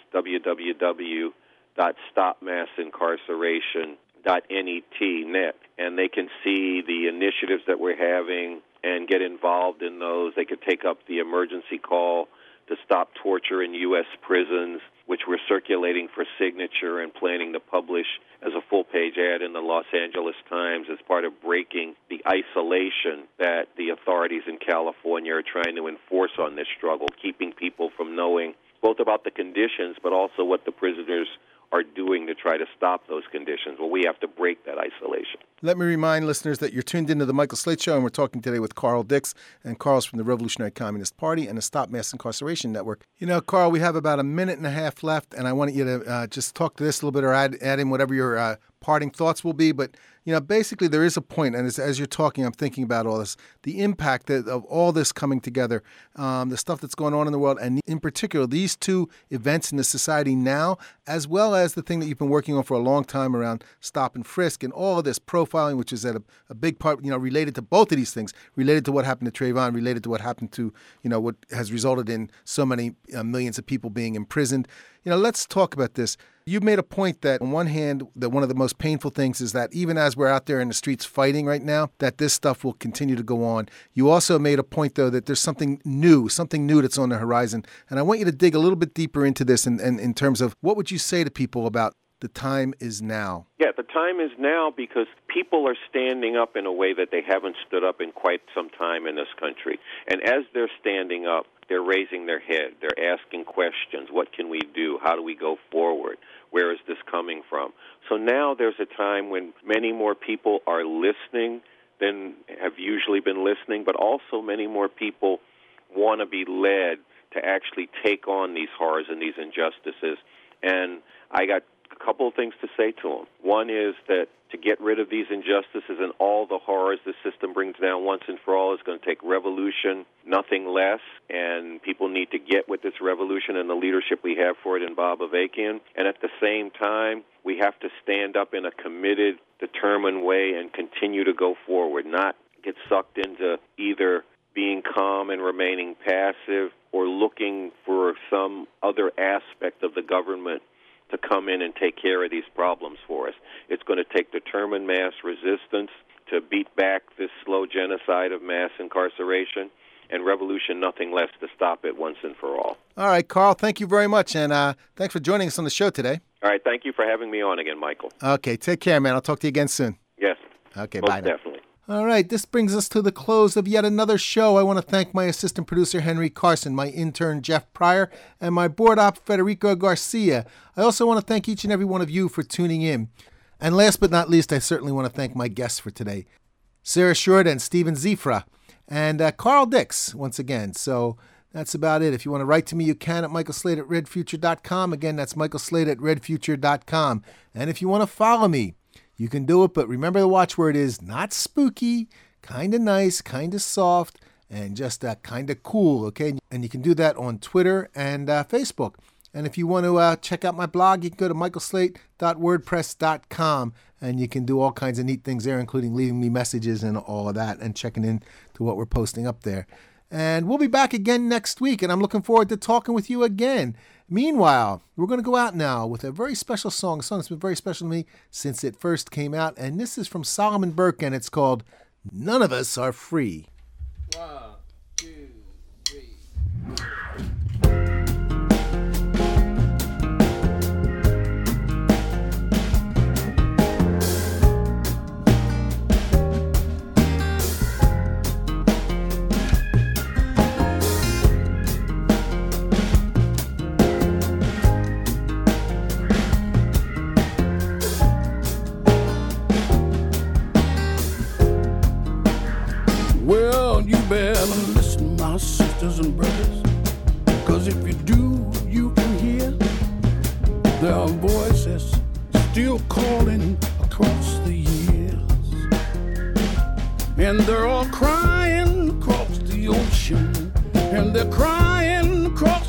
www.stopmassincarceration.net, and they can see the initiatives that we're having and get involved in those. They could take up the emergency call to stop torture in U.S. prisons, which we're circulating for signature and planning to publish as a full-page ad in the Los Angeles Times as part of breaking the isolation that the authorities in California are trying to enforce on this struggle, keeping people from knowing both about the conditions but also what the prisoners are doing to try to stop those conditions. Well, we have to break that isolation. Let me remind listeners that you're tuned into the Michael Slate Show, and we're talking today with Carl Dix, and Carl's from the Revolutionary Communist Party and the Stop Mass Incarceration Network. Carl, we have about a minute and a half left, and I want you to just talk to this a little bit or add in whatever your parting thoughts will be. But, basically there is a point, and as you're talking, I'm thinking about all this, the impact of all this coming together, the stuff that's going on in the world, and in particular, these two events in the society now, as well as the thing that you've been working on for a long time around stop and frisk and all of this, pro profiling, which is a big part, related to both of these things, related to what happened to Trayvon, related to what happened to, what has resulted in so many millions of people being imprisoned. Let's talk about this. You made a point that on one hand, that one of the most painful things is that even as we're out there in the streets fighting right now, that this stuff will continue to go on. You also made a point, though, that there's something new that's on the horizon. And I want you to dig a little bit deeper into this and in terms of what would you say to people about the time is now? Yeah, the time is now because people are standing up in a way that they haven't stood up in quite some time in this country. And as they're standing up, they're raising their head. They're asking questions. What can we do? How do we go forward? Where is this coming from? So now there's a time when many more people are listening than have usually been listening, but also many more people want to be led to actually take on these horrors and these injustices. And I got a couple of things to say to them. One is that to get rid of these injustices and all the horrors the system brings down once and for all is going to take revolution, nothing less, and people need to get with this revolution and the leadership we have for it in Bob Avakian. And at the same time, we have to stand up in a committed, determined way and continue to go forward, not get sucked into either being calm and remaining passive or looking for some other aspect of the government to come in and take care of these problems for us. It's going to take determined mass resistance to beat back this slow genocide of mass incarceration, and revolution, nothing less, to stop it once and for all. All right, Carl, thank you very much, and thanks for joining us on the show today. All right, thank you for having me on again, Michael. Okay, take care, man. I'll talk to you again soon. Yes. Okay, most bye now. Definitely. All right, this brings us to the close of yet another show. I want to thank my assistant producer, Henry Carson, my intern, Jeff Pryor, and my board op, Federico Garcia. I also want to thank each and every one of you for tuning in. And last but not least, I certainly want to thank my guests for today, Sarah Short and Steven Zifra, and Carl Dix, once again. So that's about it. If you want to write to me, you can at michaelslate@redfuture.com. Again, that's michaelslate@redfuture.com. And if you want to follow me, you can do it, but remember the watchword is not spooky, kind of nice, kind of soft, and just kind of cool, okay? And you can do that on Twitter and Facebook. And if you want to check out my blog, you can go to michaelslate.wordpress.com, and you can do all kinds of neat things there, including leaving me messages and all of that and checking in to what we're posting up there. And we'll be back again next week, and I'm looking forward to talking with you again. Meanwhile, we're going to go out now with a very special song, a song that's been very special to me since it first came out, and this is from Solomon Burke, and it's called None of Us Are Free. 1, 2, 3. Well, you better listen, my sisters and brothers, 'cause if you do, you can hear their voices still calling across the years. And they're all crying across the ocean, and they're crying across